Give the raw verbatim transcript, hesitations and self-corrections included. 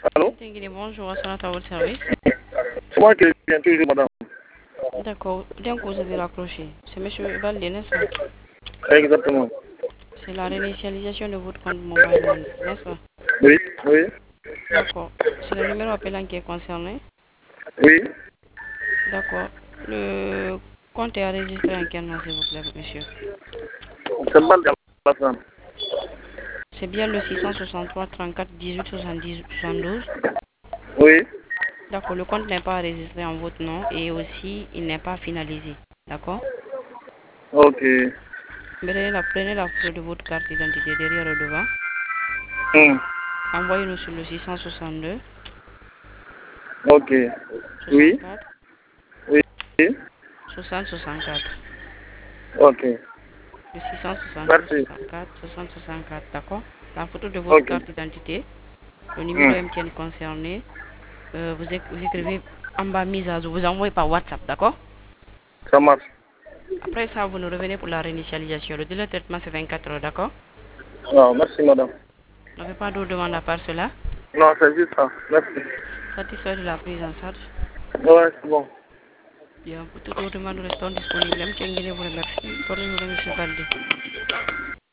Allô? Bonjour, à votre service. C'est moi qui viens toujours, madame. D'accord, bien que vous avez raccroché. C'est monsieur Balde, n'est-ce pas? Exactement. C'est la réinitialisation de votre compte mobile money, n'est-ce pas? Oui, oui, D'accord. C'est le numéro appelant qui est concerné. oui. D'accord. Le compte est enregistré en quel nom, s'il vous plaît, monsieur? C'est mal de la femme. C'est bien le six cent soixante-trois trente-quatre dix-huit soixante-dix soixante-douze. Oui, D'accord, le compte n'est pas enregistré en votre nom et aussi il n'est pas finalisé. D'accord? ok. Prenez la, prenez la photo de votre carte d'identité derrière ou devant. Hmm. Envoyez-nous sur le six cent soixante-deux Ok. Oui, soixante-quatre oui, soixante soixante-quatre. ok. Le six cent soixante-deux Merci. soixante-quatre soixante soixante-quatre, d'accord? La photo de votre Ok. carte d'identité, le numéro Hmm. M T N concerné, euh, vous, éc- vous écrivez en bas mise à jour, vous envoyez par WhatsApp, d'accord? Ça marche. Après ça, vous nous revenez pour la réinitialisation. Le délai de traitement, c'est vingt-quatre heures, d'accord? Ah, merci, madame. Vous n'avez pas d'autres demandes à part cela? Non, c'est juste ça. Merci. Satisfait de la prise en charge? Ouais, c'est bon. Bien, pour toute autre demande, nous restons disponibles. M T N vous remercie. Bonne journée, monsieur Baldi.